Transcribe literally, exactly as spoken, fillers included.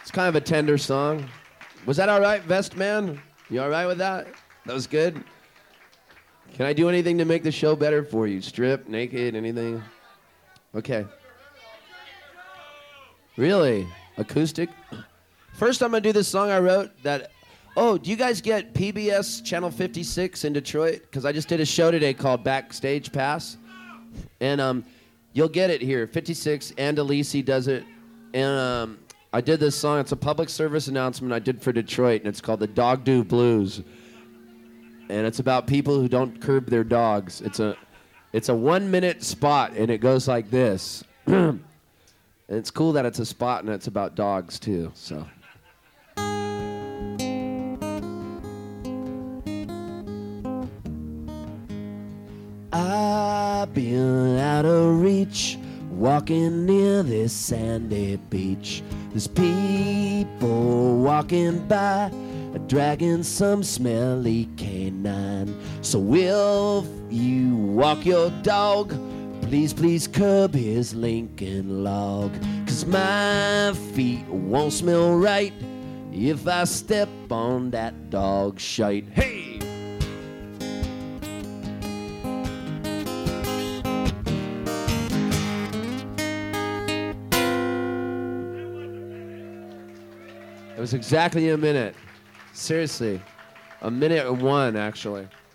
It's kind of a tender song. Was that all right, Vest Man? You all right with that? That was good? Can I do anything to make the show better for you? Strip, naked, anything? Okay. Really? Acoustic? First, I'm going to do this song I wrote that... Oh, do you guys get P B S Channel fifty-six in Detroit? Because I just did a show today called Backstage Pass. And um, you'll get it here. fifty-six, and Alisi does it. And um, I did this song. It's a public service announcement I did for Detroit, and it's called the Dog Do Blues. And it's about people who don't curb their dogs. It's a, it's a one-minute spot, and it goes like this. And it's cool that it's a spot, and it's about dogs, too. So. I've been out of reach, walking near this sandy beach. There's people walking by, dragging some smelly canine. So if you walk your dog, please, please curb his Lincoln log. Cause my feet won't smell right if I step on that dog shite. Hey! It was exactly a minute. Seriously. A minute and one, actually.